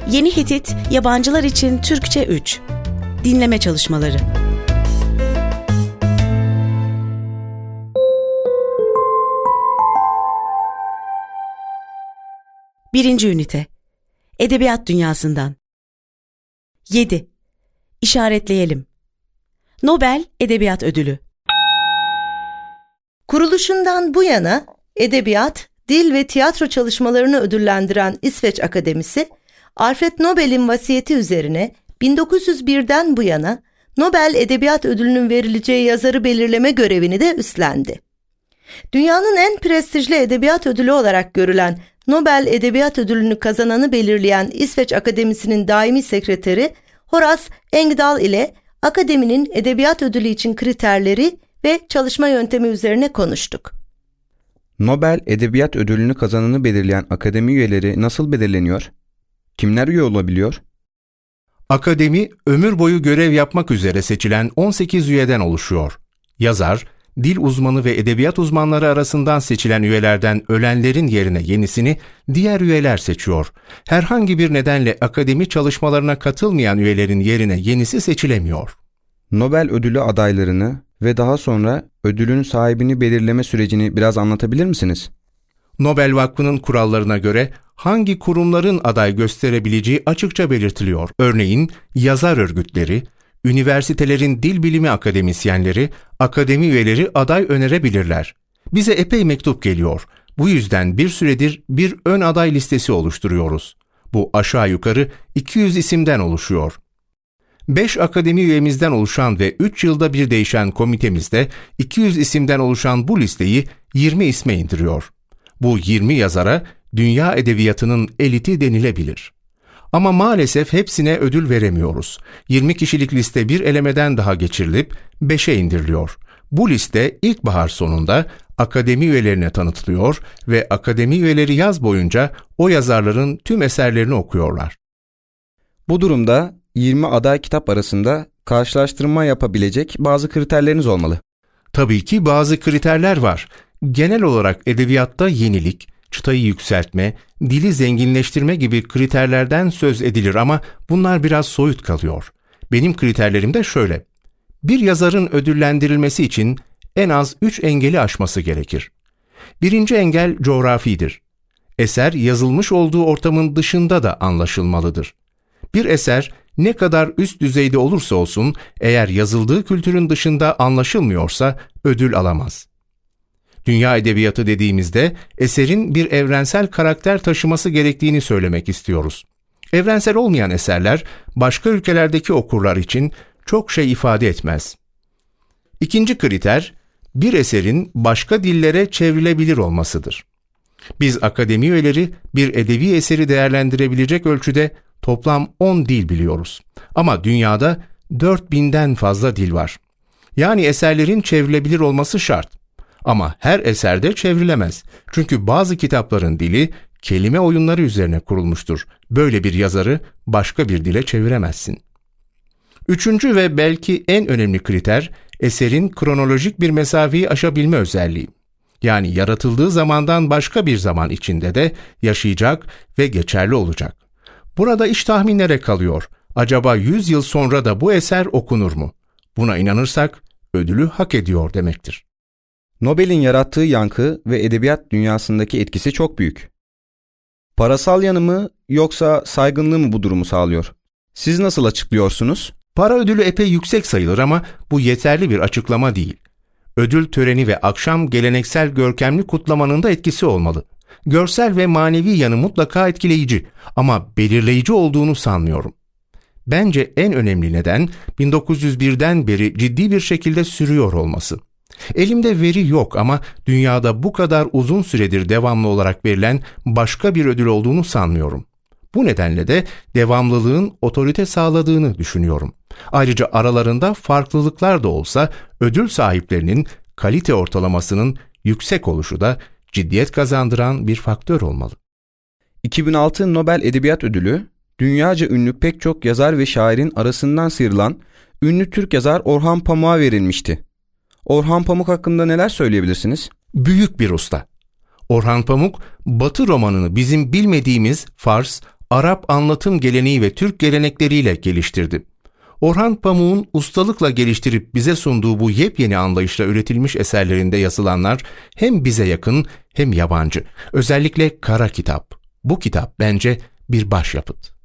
Yeni Hitit Yabancılar için Türkçe 3. Dinleme çalışmaları. Birinci ünite. Edebiyat dünyasından. 7. İşaretleyelim. Nobel Edebiyat Ödülü. Kuruluşundan bu yana edebiyat, dil ve tiyatro çalışmalarını ödüllendiren İsveç Akademisi, Alfred Nobel'in vasiyeti üzerine 1901'den bu yana Nobel Edebiyat Ödülü'nün verileceği yazarı belirleme görevini de üstlendi. Dünyanın en prestijli edebiyat ödülü olarak görülen Nobel Edebiyat Ödülünü kazananı belirleyen İsveç Akademisi'nin daimi sekreteri Horace Engdahl ile Akademinin Edebiyat Ödülü için kriterleri ve çalışma yöntemi üzerine konuştuk. Nobel Edebiyat Ödülünü kazananı belirleyen akademi üyeleri nasıl belirleniyor? Kimler üye olabiliyor? Akademi, ömür boyu görev yapmak üzere seçilen 18 üyeden oluşuyor. Yazar, dil uzmanı ve edebiyat uzmanları arasından seçilen üyelerden ölenlerin yerine yenisini diğer üyeler seçiyor. Herhangi bir nedenle akademi çalışmalarına katılmayan üyelerin yerine yenisi seçilemiyor. Nobel Ödülü adaylarını ve daha sonra ödülün sahibini belirleme sürecini biraz anlatabilir misiniz? Nobel Vakfı'nın kurallarına göre hangi kurumların aday gösterebileceği açıkça belirtiliyor. Örneğin yazar örgütleri, üniversitelerin dil bilimi akademisyenleri, akademi üyeleri aday önerebilirler. Bize epey mektup geliyor. Bu yüzden bir süredir bir ön aday listesi oluşturuyoruz. Bu aşağı yukarı 200 isimden oluşuyor. 5 akademi üyemizden oluşan ve 3 yılda bir değişen komitemizde 200 isimden oluşan bu listeyi 20 isme indiriyor. Bu 20 yazara dünya edebiyatının eliti denilebilir. Ama maalesef hepsine ödül veremiyoruz. 20 kişilik liste bir elemeden daha geçirilip 5'e indiriliyor. Bu liste ilkbahar sonunda akademi üyelerine tanıtılıyor ve akademi üyeleri yaz boyunca o yazarların tüm eserlerini okuyorlar. Bu durumda 20 aday kitap arasında karşılaştırma yapabilecek bazı kriterleriniz olmalı. Tabii ki bazı kriterler var. Genel olarak edebiyatta yenilik, çıtayı yükseltme, dili zenginleştirme gibi kriterlerden söz edilir ama bunlar biraz soyut kalıyor. Benim kriterlerim de şöyle. Bir yazarın ödüllendirilmesi için en az 3 engeli aşması gerekir. Birinci engel coğrafidir. Eser yazılmış olduğu ortamın dışında da anlaşılmalıdır. Bir eser ne kadar üst düzeyde olursa olsun eğer yazıldığı kültürün dışında anlaşılmıyorsa ödül alamaz. Dünya edebiyatı dediğimizde eserin bir evrensel karakter taşıması gerektiğini söylemek istiyoruz. Evrensel olmayan eserler başka ülkelerdeki okurlar için çok şey ifade etmez. İkinci kriter, bir eserin başka dillere çevrilebilir olmasıdır. Biz akademi üyeleri bir edebi eseri değerlendirebilecek ölçüde toplam 10 dil biliyoruz. Ama dünyada 4000'den fazla dil var. Yani eserlerin çevrilebilir olması şart. Ama her eserde çevrilemez. Çünkü bazı kitapların dili kelime oyunları üzerine kurulmuştur. Böyle bir yazarı başka bir dile çeviremezsin. Üçüncü ve belki en önemli kriter, eserin kronolojik bir mesafeyi aşabilme özelliği. Yani yaratıldığı zamandan başka bir zaman içinde de yaşayacak ve geçerli olacak. Burada iş tahminlere kalıyor. Acaba 100 yıl sonra da bu eser okunur mu? Buna inanırsak ödülü hak ediyor demektir. Nobel'in yarattığı yankı ve edebiyat dünyasındaki etkisi çok büyük. Parasal yanı mı yoksa saygınlığı mı bu durumu sağlıyor? Siz nasıl açıklıyorsunuz? Para ödülü epey yüksek sayılır ama bu yeterli bir açıklama değil. Ödül töreni ve akşam geleneksel görkemli kutlamanın da etkisi olmalı. Görsel ve manevi yanı mutlaka etkileyici ama belirleyici olduğunu sanmıyorum. Bence en önemli neden 1901'den beri ciddi bir şekilde sürüyor olması. Elimde veri yok ama dünyada bu kadar uzun süredir devamlı olarak verilen başka bir ödül olduğunu sanmıyorum. Bu nedenle de devamlılığın otorite sağladığını düşünüyorum. Ayrıca aralarında farklılıklar da olsa ödül sahiplerinin kalite ortalamasının yüksek oluşu da ciddiyet kazandıran bir faktör olmalı. 2006 Nobel Edebiyat Ödülü, dünyaca ünlü pek çok yazar ve şairin arasından sıyrılan ünlü Türk yazar Orhan Pamuk'a verilmişti. Orhan Pamuk hakkında neler söyleyebilirsiniz? Büyük bir usta. Orhan Pamuk, Batı romanını bizim bilmediğimiz Fars, Arap anlatım geleneği ve Türk gelenekleriyle geliştirdi. Orhan Pamuk'un ustalıkla geliştirip bize sunduğu bu yepyeni anlayışla üretilmiş eserlerinde yazılanlar hem bize yakın hem yabancı. Özellikle Kara Kitap. Bu kitap bence bir başyapıt.